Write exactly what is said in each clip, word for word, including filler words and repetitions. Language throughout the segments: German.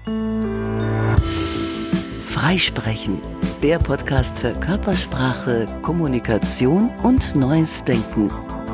Freisprechen, der Podcast für Körpersprache, Kommunikation und neues Denken.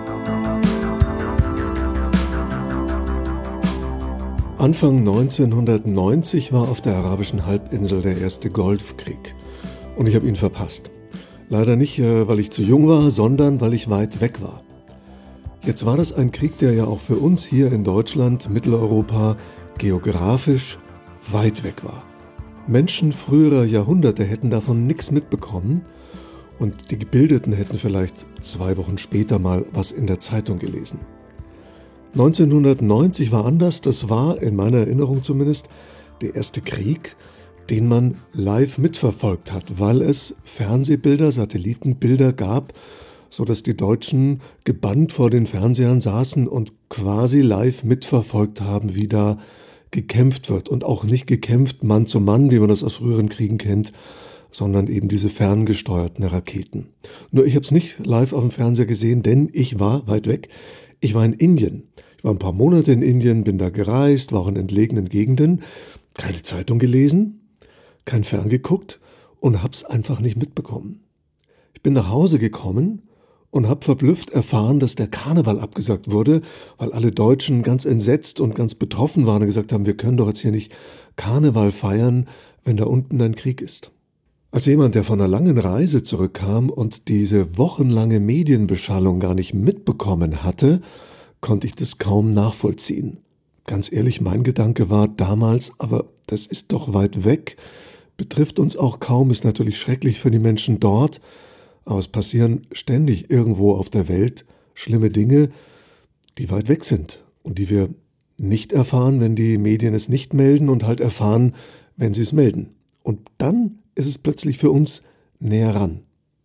Anfang neunzehnhundertneunzig war auf der arabischen Halbinsel der erste Golfkrieg. Und ich habe ihn verpasst. Leider nicht, weil ich zu jung war, sondern weil ich weit weg war. Jetzt war das ein Krieg, der ja auch für uns hier in Deutschland, Mitteleuropa, geografisch weit weg war. Menschen früherer Jahrhunderte hätten davon nichts mitbekommen und die Gebildeten hätten vielleicht zwei Wochen später mal was in der Zeitung gelesen. neunzehnhundertneunzig war anders, das war, in meiner Erinnerung zumindest, der erste Krieg, den man live mitverfolgt hat, weil es Fernsehbilder, Satellitenbilder gab, sodass die Deutschen gebannt vor den Fernsehern saßen und quasi live mitverfolgt haben, wie da gekämpft wird. Und auch nicht gekämpft Mann zu Mann, wie man das aus früheren Kriegen kennt, sondern eben diese ferngesteuerten Raketen. Nur ich habe es nicht live auf dem Fernseher gesehen, denn ich war weit weg. Ich war in Indien. Ich war ein paar Monate in Indien, bin da gereist, war auch in entlegenen Gegenden, keine Zeitung gelesen, kein Fern geguckt und hab's einfach nicht mitbekommen. Ich bin nach Hause gekommen und habe verblüfft erfahren, dass der Karneval abgesagt wurde, weil alle Deutschen ganz entsetzt und ganz betroffen waren und gesagt haben, wir können doch jetzt hier nicht Karneval feiern, wenn da unten ein Krieg ist. Als jemand, der von einer langen Reise zurückkam und diese wochenlange Medienbeschallung gar nicht mitbekommen hatte, konnte ich das kaum nachvollziehen. Ganz ehrlich, mein Gedanke war damals, aber das ist doch weit weg, betrifft uns auch kaum, ist natürlich schrecklich für die Menschen dort, aber es passieren ständig irgendwo auf der Welt schlimme Dinge, die weit weg sind und die wir nicht erfahren, wenn die Medien es nicht melden und halt erfahren, wenn sie es melden. Und dann ist es plötzlich für uns näher ran.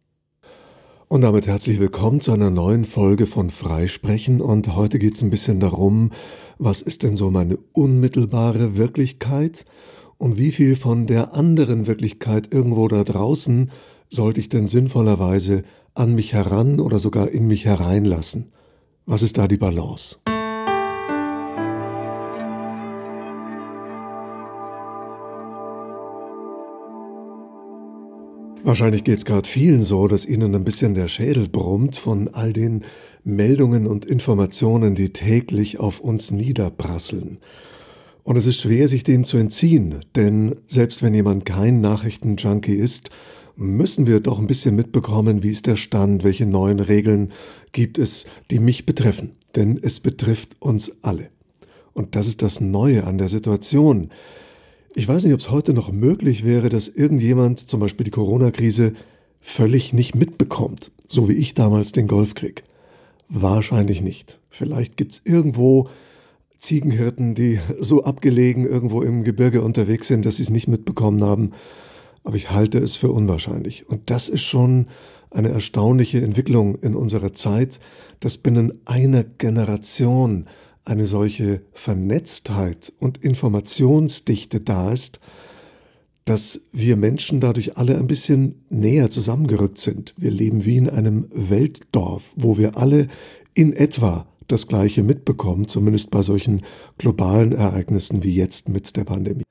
Und damit herzlich willkommen zu einer neuen Folge von Freisprechen. Und heute geht es ein bisschen darum, was ist denn so meine unmittelbare Wirklichkeit und wie viel von der anderen Wirklichkeit irgendwo da draußen sollte ich denn sinnvollerweise an mich heran oder sogar in mich hereinlassen? Was ist da die Balance? Wahrscheinlich geht es gerade vielen so, dass ihnen ein bisschen der Schädel brummt von all den Meldungen und Informationen, die täglich auf uns niederprasseln. Und es ist schwer, sich dem zu entziehen, denn selbst wenn jemand kein Nachrichtenjunkie ist, müssen wir doch ein bisschen mitbekommen, wie ist der Stand, welche neuen Regeln gibt es, die mich betreffen. Denn es betrifft uns alle. Und das ist das Neue an der Situation. Ich weiß nicht, ob es heute noch möglich wäre, dass irgendjemand, zum Beispiel die Corona-Krise, völlig nicht mitbekommt, so wie ich damals den Golfkrieg. Wahrscheinlich nicht. Vielleicht gibt es irgendwo Ziegenhirten, die so abgelegen irgendwo im Gebirge unterwegs sind, dass sie es nicht mitbekommen haben. Aber ich halte es für unwahrscheinlich. Und das ist schon eine erstaunliche Entwicklung in unserer Zeit, dass binnen einer Generation eine solche Vernetztheit und Informationsdichte da ist, dass wir Menschen dadurch alle ein bisschen näher zusammengerückt sind. Wir leben wie in einem Weltdorf, wo wir alle in etwa das Gleiche mitbekommen, zumindest bei solchen globalen Ereignissen wie jetzt mit der Pandemie.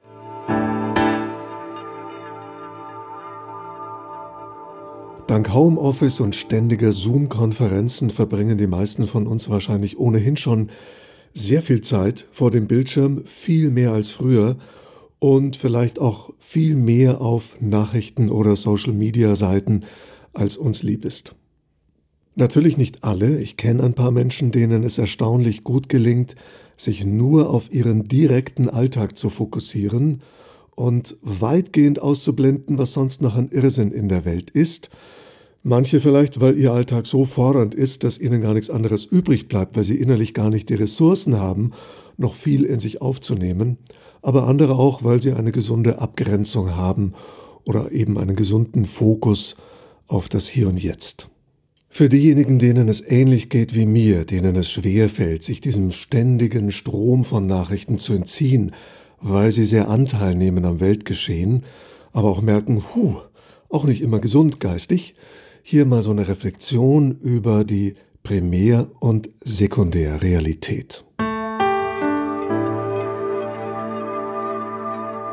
Dank Homeoffice und ständiger Zoom-Konferenzen verbringen die meisten von uns wahrscheinlich ohnehin schon sehr viel Zeit vor dem Bildschirm, viel mehr als früher und vielleicht auch viel mehr auf Nachrichten- oder Social-Media-Seiten, als uns lieb ist. Natürlich nicht alle, ich kenne ein paar Menschen, denen es erstaunlich gut gelingt, sich nur auf ihren direkten Alltag zu fokussieren und weitgehend auszublenden, was sonst noch ein Irrsinn in der Welt ist. Manche vielleicht, weil ihr Alltag so fordernd ist, dass ihnen gar nichts anderes übrig bleibt, weil sie innerlich gar nicht die Ressourcen haben, noch viel in sich aufzunehmen. Aber andere auch, weil sie eine gesunde Abgrenzung haben oder eben einen gesunden Fokus auf das Hier und Jetzt. Für diejenigen, denen es ähnlich geht wie mir, denen es schwerfällt, sich diesem ständigen Strom von Nachrichten zu entziehen, weil sie sehr Anteil nehmen am Weltgeschehen, aber auch merken, huh, auch nicht immer gesund geistig, hier mal so eine Reflexion über die Primär- und Sekundärrealität.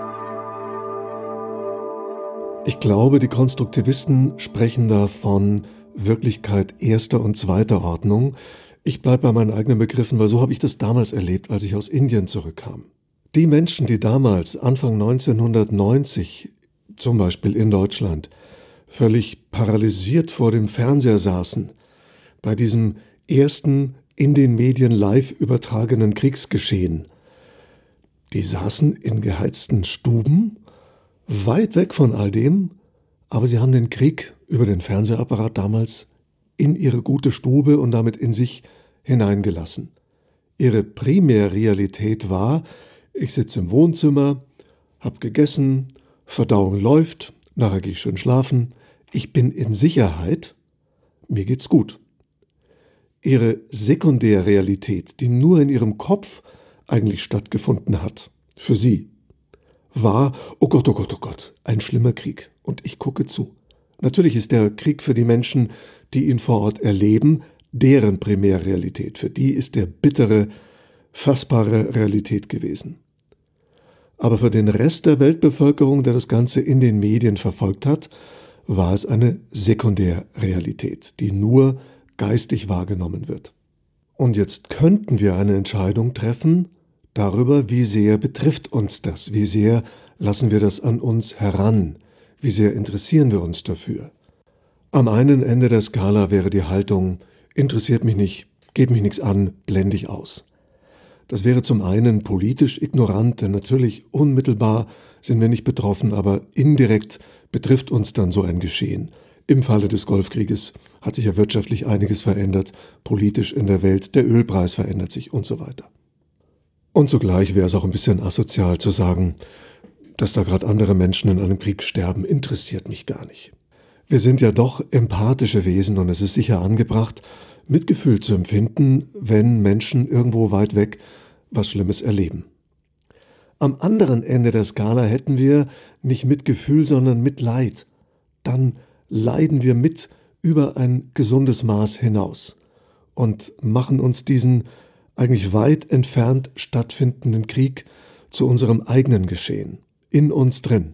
Ich glaube, die Konstruktivisten sprechen da von Wirklichkeit erster und zweiter Ordnung. Ich bleibe bei meinen eigenen Begriffen, weil so habe ich das damals erlebt, als ich aus Indien zurückkam. Die Menschen, die damals, Anfang neunzehnhundertneunzig, zum Beispiel in Deutschland, völlig paralysiert vor dem Fernseher saßen, bei diesem ersten in den Medien live übertragenen Kriegsgeschehen, die saßen in geheizten Stuben, weit weg von all dem, aber sie haben den Krieg über den Fernsehapparat damals in ihre gute Stube und damit in sich hineingelassen. Ihre Primärrealität war, ich sitze im Wohnzimmer, hab gegessen, Verdauung läuft, nachher gehe ich schön schlafen, ich bin in Sicherheit, mir geht's gut. Ihre Sekundärrealität, die nur in ihrem Kopf eigentlich stattgefunden hat, für sie, war, oh Gott, oh Gott, oh Gott, ein schlimmer Krieg und ich gucke zu. Natürlich ist der Krieg für die Menschen, die ihn vor Ort erleben, deren Primärrealität. Für die ist der bittere, fassbare Realität gewesen. Aber für den Rest der Weltbevölkerung, der das Ganze in den Medien verfolgt hat, war es eine Sekundärrealität, die nur geistig wahrgenommen wird. Und jetzt könnten wir eine Entscheidung treffen darüber, wie sehr betrifft uns das, wie sehr lassen wir das an uns heran, wie sehr interessieren wir uns dafür. Am einen Ende der Skala wäre die Haltung, interessiert mich nicht, geht mich nichts an, blende ich aus. Das wäre zum einen politisch ignorant, denn natürlich unmittelbar sind wir nicht betroffen, aber indirekt betrifft uns dann so ein Geschehen. Im Falle des Golfkrieges hat sich ja wirtschaftlich einiges verändert, politisch in der Welt, der Ölpreis verändert sich und so weiter. Und zugleich wäre es auch ein bisschen asozial zu sagen, dass da gerade andere Menschen in einem Krieg sterben, interessiert mich gar nicht. Wir sind ja doch empathische Wesen und es ist sicher angebracht, Mitgefühl zu empfinden, wenn Menschen irgendwo weit weg was Schlimmes erleben. Am anderen Ende der Skala hätten wir nicht Mitgefühl, sondern Mitleid. Dann leiden wir mit über ein gesundes Maß hinaus und machen uns diesen eigentlich weit entfernt stattfindenden Krieg zu unserem eigenen Geschehen, in uns drin.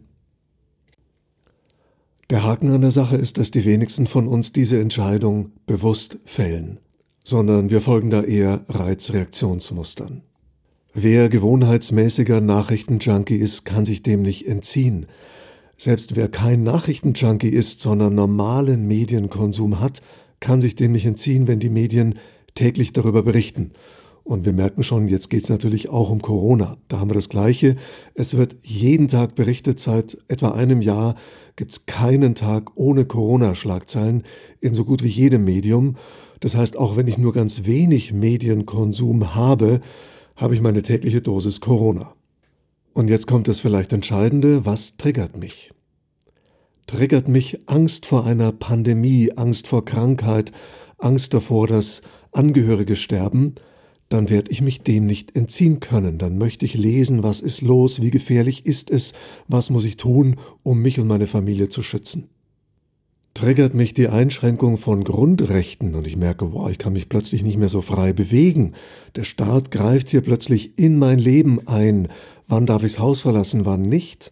Der Haken an der Sache ist, dass die wenigsten von uns diese Entscheidung bewusst fällen, sondern wir folgen da eher Reizreaktionsmustern. Wer gewohnheitsmäßiger Nachrichtenjunkie ist, kann sich dem nicht entziehen. Selbst wer kein Nachrichtenjunkie ist, sondern normalen Medienkonsum hat, kann sich dem nicht entziehen, wenn die Medien täglich darüber berichten. Und wir merken schon, jetzt geht es natürlich auch um Corona. Da haben wir das Gleiche. Es wird jeden Tag berichtet, seit etwa einem Jahr gibt es keinen Tag ohne Corona-Schlagzeilen in so gut wie jedem Medium. Das heißt, auch wenn ich nur ganz wenig Medienkonsum habe, habe ich meine tägliche Dosis Corona. Und jetzt kommt das vielleicht Entscheidende, was triggert mich? Triggert mich Angst vor einer Pandemie, Angst vor Krankheit, Angst davor, dass Angehörige sterben, dann werde ich mich dem nicht entziehen können. Dann möchte ich lesen, was ist los, wie gefährlich ist es, was muss ich tun, um mich und meine Familie zu schützen. Triggert mich die Einschränkung von Grundrechten und ich merke, wow, ich kann mich plötzlich nicht mehr so frei bewegen. Der Staat greift hier plötzlich in mein Leben ein. Wann darf ich das Haus verlassen, wann nicht?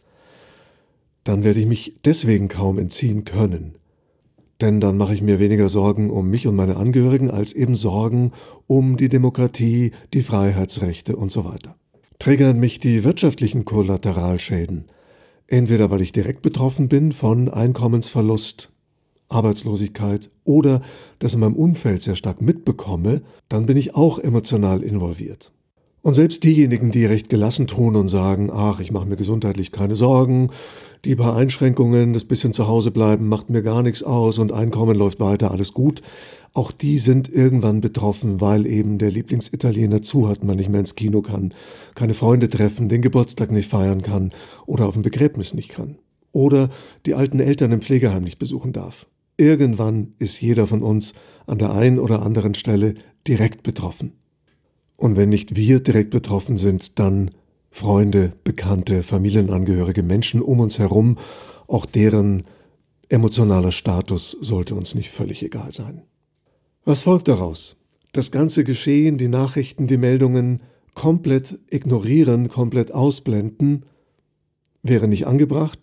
Dann werde ich mich deswegen kaum entziehen können. Denn dann mache ich mir weniger Sorgen um mich und meine Angehörigen, als eben Sorgen um die Demokratie, die Freiheitsrechte und so weiter. Triggern mich die wirtschaftlichen Kollateralschäden. Entweder weil ich direkt betroffen bin von Einkommensverlust, Arbeitslosigkeit oder das in meinem Umfeld sehr stark mitbekomme, dann bin ich auch emotional involviert. Und selbst diejenigen, die recht gelassen tun und sagen, ach, ich mache mir gesundheitlich keine Sorgen, die paar Einschränkungen, das bisschen zu Hause bleiben, macht mir gar nichts aus und Einkommen läuft weiter, alles gut, auch die sind irgendwann betroffen, weil eben der Lieblingsitaliener zu hat, man nicht mehr ins Kino kann, keine Freunde treffen, den Geburtstag nicht feiern kann oder auf ein Begräbnis nicht kann. Oder die alten Eltern im Pflegeheim nicht besuchen darf. Irgendwann ist jeder von uns an der einen oder anderen Stelle direkt betroffen. Und wenn nicht wir direkt betroffen sind, dann Freunde, Bekannte, Familienangehörige, Menschen um uns herum, auch deren emotionaler Status sollte uns nicht völlig egal sein. Was folgt daraus? Das ganze Geschehen, die Nachrichten, die Meldungen komplett ignorieren, komplett ausblenden, wäre nicht angebracht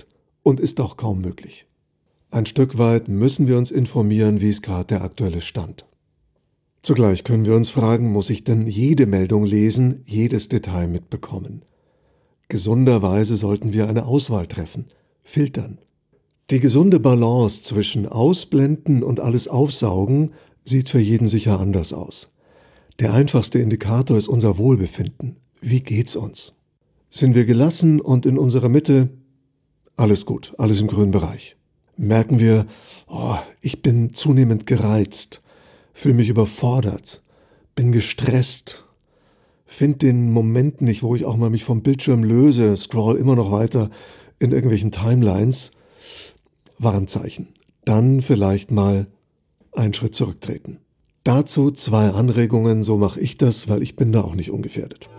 und ist auch kaum möglich. Ein Stück weit müssen wir uns informieren, wie ist gerade der aktuelle Stand. Zugleich können wir uns fragen, muss ich denn jede Meldung lesen, jedes Detail mitbekommen? Gesunderweise sollten wir eine Auswahl treffen, filtern. Die gesunde Balance zwischen Ausblenden und alles aufsaugen sieht für jeden sicher anders aus. Der einfachste Indikator ist unser Wohlbefinden. Wie geht's uns? Sind wir gelassen und in unserer Mitte? Alles gut, alles im grünen Bereich. Merken wir, oh, ich bin zunehmend gereizt, fühle mich überfordert, bin gestresst, finde den Moment nicht, wo ich auch mal mich vom Bildschirm löse, scroll immer noch weiter in irgendwelchen Timelines. Warnzeichen. Dann vielleicht mal einen Schritt zurücktreten. Dazu zwei Anregungen, so mache ich das, weil ich bin da auch nicht ungefährdet.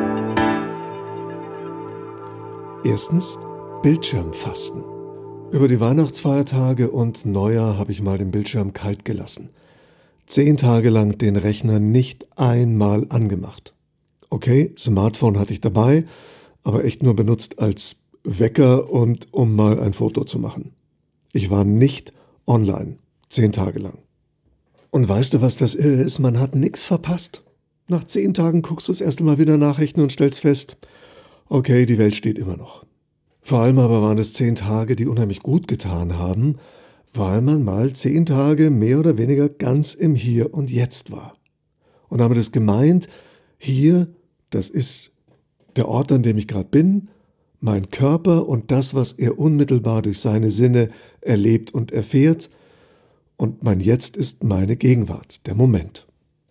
Erstens, Bildschirmfasten. Über die Weihnachtsfeiertage und Neujahr habe ich mal den Bildschirm kalt gelassen. Zehn Tage lang den Rechner nicht einmal angemacht. Okay, Smartphone hatte ich dabei, aber echt nur benutzt als Wecker und um mal ein Foto zu machen. Ich war nicht online, zehn Tage lang. Und weißt du, was das Irre ist? Man hat nichts verpasst. Nach zehn Tagen guckst du das erste Mal wieder Nachrichten und stellst fest, okay, die Welt steht immer noch. Vor allem aber waren es zehn Tage, die unheimlich gut getan haben, weil man mal zehn Tage mehr oder weniger ganz im Hier und Jetzt war. Und damit ist gemeint, hier, das ist der Ort, an dem ich gerade bin, mein Körper und das, was er unmittelbar durch seine Sinne erlebt und erfährt, und mein Jetzt ist meine Gegenwart, der Moment.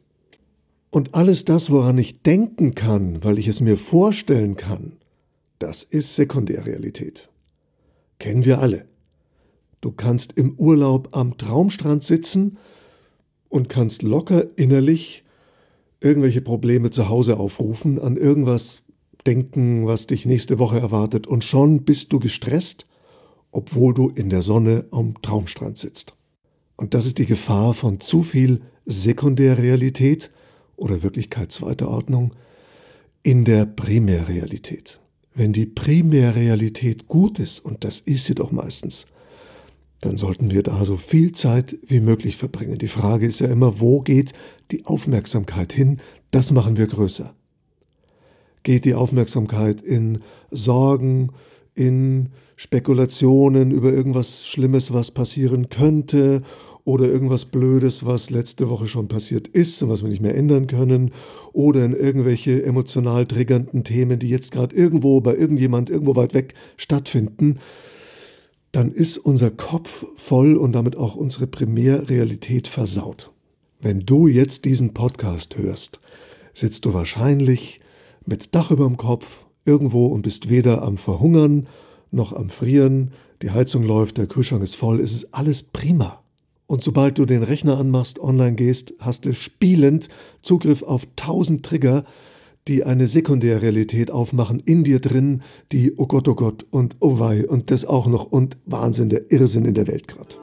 Und alles das, woran ich denken kann, weil ich es mir vorstellen kann, das ist Sekundärrealität. Kennen wir alle. Du kannst im Urlaub am Traumstrand sitzen und kannst locker innerlich irgendwelche Probleme zu Hause aufrufen, an irgendwas denken, was dich nächste Woche erwartet, und schon bist du gestresst, obwohl du in der Sonne am Traumstrand sitzt. Und das ist die Gefahr von zu viel Sekundärrealität oder Wirklichkeit zweiter Ordnung in der Primärrealität. Wenn die Primärrealität gut ist, und das ist sie doch meistens, dann sollten wir da so viel Zeit wie möglich verbringen. Die Frage ist ja immer, wo geht die Aufmerksamkeit hin? Das machen wir größer. Geht die Aufmerksamkeit in Sorgen, in Spekulationen über irgendwas Schlimmes, was passieren könnte, oder irgendwas Blödes, was letzte Woche schon passiert ist und was wir nicht mehr ändern können, oder in irgendwelche emotional triggernden Themen, die jetzt gerade irgendwo bei irgendjemand irgendwo weit weg stattfinden, dann ist unser Kopf voll und damit auch unsere Primärrealität versaut. Wenn du jetzt diesen Podcast hörst, sitzt du wahrscheinlich mit Dach über dem Kopf irgendwo und bist weder am Verhungern noch am Frieren, die Heizung läuft, der Kühlschrank ist voll, es ist alles prima. Und sobald du den Rechner anmachst, online gehst, hast du spielend Zugriff auf tausend Trigger, die eine Sekundärrealität aufmachen in dir drin, die oh Gott, oh Gott und oh wei und das auch noch und Wahnsinn, der Irrsinn in der Welt gerade.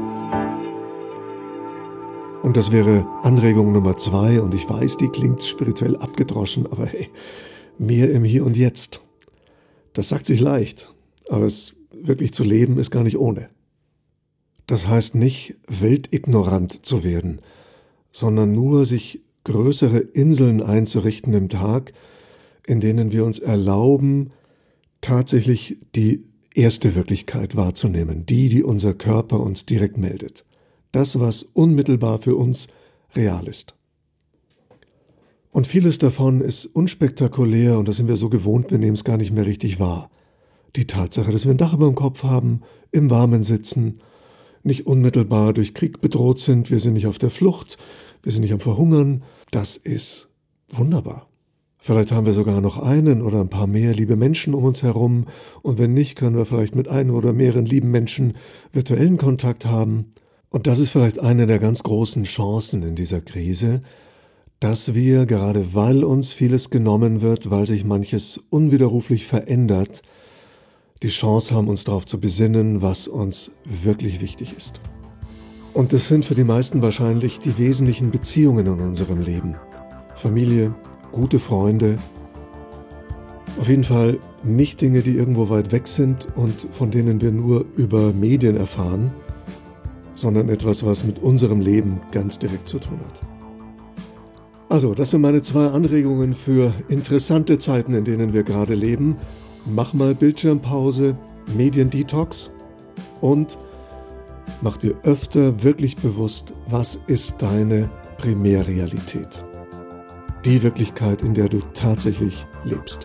Und das wäre Anregung Nummer zwei, und ich weiß, die klingt spirituell abgedroschen, aber hey, mehr im Hier und Jetzt. Das sagt sich leicht, aber es wirklich zu leben ist gar nicht ohne. Das heißt nicht, weltignorant zu werden, sondern nur sich größere Inseln einzurichten im Tag, in denen wir uns erlauben, tatsächlich die erste Wirklichkeit wahrzunehmen, die, die unser Körper uns direkt meldet. Das, was unmittelbar für uns real ist. Und vieles davon ist unspektakulär und das sind wir so gewohnt, wir nehmen es gar nicht mehr richtig wahr. Die Tatsache, dass wir ein Dach über dem Kopf haben, im Warmen sitzen, nicht unmittelbar durch Krieg bedroht sind, wir sind nicht auf der Flucht, wir sind nicht am Verhungern, das ist wunderbar. Vielleicht haben wir sogar noch einen oder ein paar mehr liebe Menschen um uns herum, und wenn nicht, können wir vielleicht mit einem oder mehreren lieben Menschen virtuellen Kontakt haben. Und das ist vielleicht eine der ganz großen Chancen in dieser Krise, dass wir, gerade weil uns vieles genommen wird, weil sich manches unwiderruflich verändert, die Chance haben, uns darauf zu besinnen, was uns wirklich wichtig ist. Und das sind für die meisten wahrscheinlich die wesentlichen Beziehungen in unserem Leben. Familie, gute Freunde, Auf jeden Fall nicht Dinge, die irgendwo weit weg sind und von denen wir nur über Medien erfahren, sondern etwas, was mit unserem Leben ganz direkt zu tun hat. Also, das sind meine zwei Anregungen für interessante Zeiten, in denen wir gerade leben. Mach mal Bildschirmpause, Mediendetox und mach dir öfter wirklich bewusst, was ist deine Primärrealität. Die Wirklichkeit, in der du tatsächlich lebst.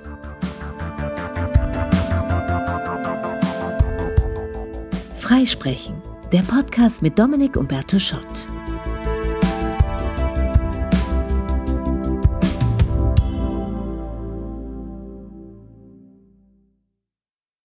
Freisprechen, der Podcast mit Dominik Umberto Schott.